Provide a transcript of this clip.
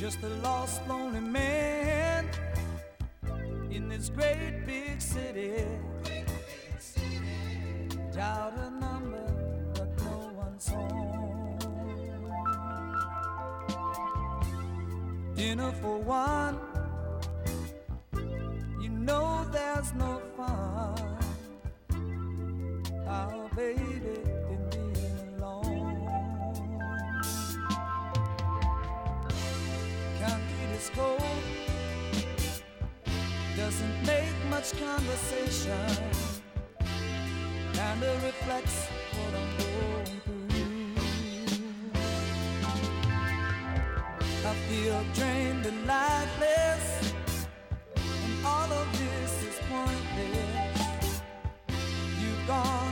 just a lost, lonely man in this great big city. Dialed a number, but no one's home. Dinner for one, you know there's no fun. Our baby been being alone. Concrete is cold, doesn't make much conversation. Kinda reflects what I'm going through. I feel drained and lifeless, and all of this is pointless. You've gone